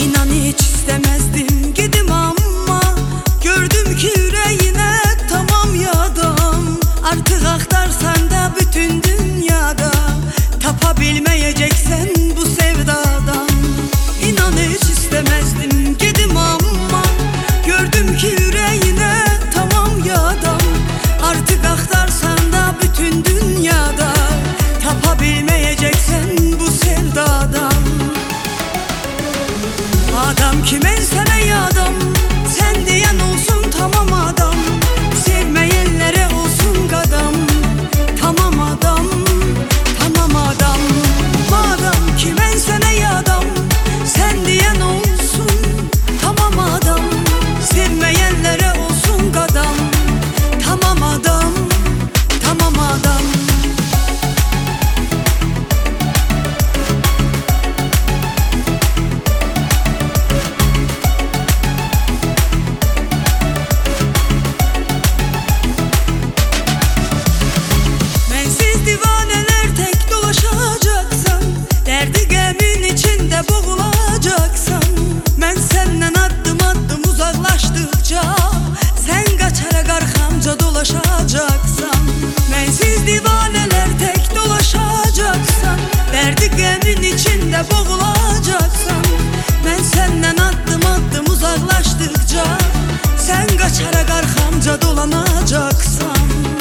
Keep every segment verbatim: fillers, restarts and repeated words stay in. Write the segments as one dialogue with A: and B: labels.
A: İnan hiç istemezdim gidim ama gördüm ki yüreğine tamam yadım. Artık aktarsan da bütün dünyada tapabilmeyeceksen bu sevdadan. İnan hiç istemezdim gidim ama gördüm ki yüreğine tamam yadım. Artık aktarsan da bütün dünyada tapabilmeyeceksen bu sevdadan. Adam ki ben sana yadım, sen diyen olsun tamam adam. Sevmeyenlere olsun kadam, tamam adam, tamam adam. Madem ki ben sana yadım, sen diyen olsun tamam adam. Sevmeyenlere olsun kadam, tamam adam, tamam adam. Divaneler tek dolaşacaksan, derdi gemin içinde boğulacaksan, ben senden adım adım uzaklaştıkça sen kaçarak arkamca dolaşacaksan. Bensiz divaneler tek dolaşacaksan, derdi gemin içinde boğulacaksan, ben senden adım adım uzaklaştıkça sen kaçarak arkamca dolanacaksan.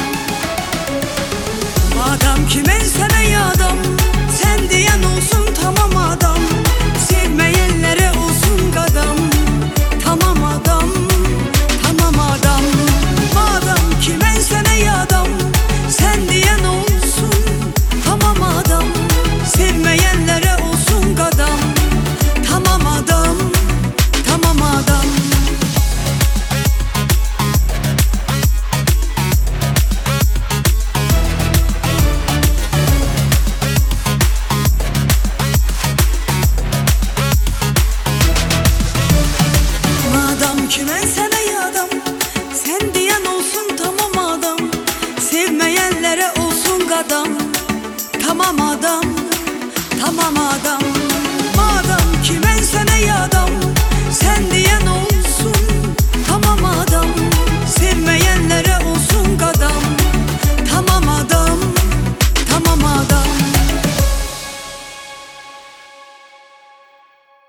A: Adam ki ben sana yadım, sen diyen olsun tamam adam. Sevmeyenlere olsun kadam, tamam adam, tamam adam. Adam ki ben sana yadım, sen diyen olsun tamam adam. Sevmeyenlere olsun kadam, tamam adam, tamam adam. Ki ben sana yadım, sen diyen olsun tamam adam. Sevmeyenlere olsun kadam, tamam adam, tamam adam.